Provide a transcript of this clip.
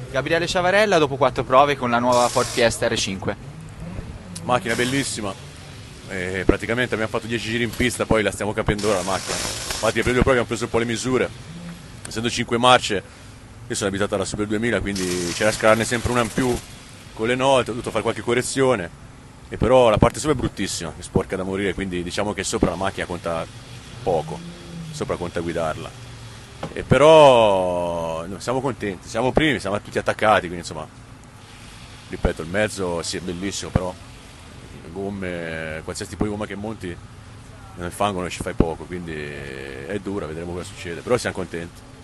Gabriele Ciavarella dopo 4 prove con la nuova Ford Fiesta R5. Macchina bellissima, praticamente abbiamo fatto 10 giri in pista, poi la stiamo capendo ora la macchina. Infatti le prime due prove abbiamo preso un po' le misure, essendo 5 marce, io sono abituato alla Super 2000, quindi c'era da scalarne sempre una in più con le note, ho dovuto fare qualche correzione, e però la parte sopra è bruttissima, è sporca da morire, quindi diciamo che sopra la macchina conta poco, sopra conta guidarla. E però no, siamo contenti, siamo primi, siamo tutti attaccati, quindi insomma, ripeto, il mezzo sì è bellissimo, però le gomme, qualsiasi tipo di gomma che monti nel fango non ci fai poco, quindi è dura, vedremo cosa succede, però siamo contenti.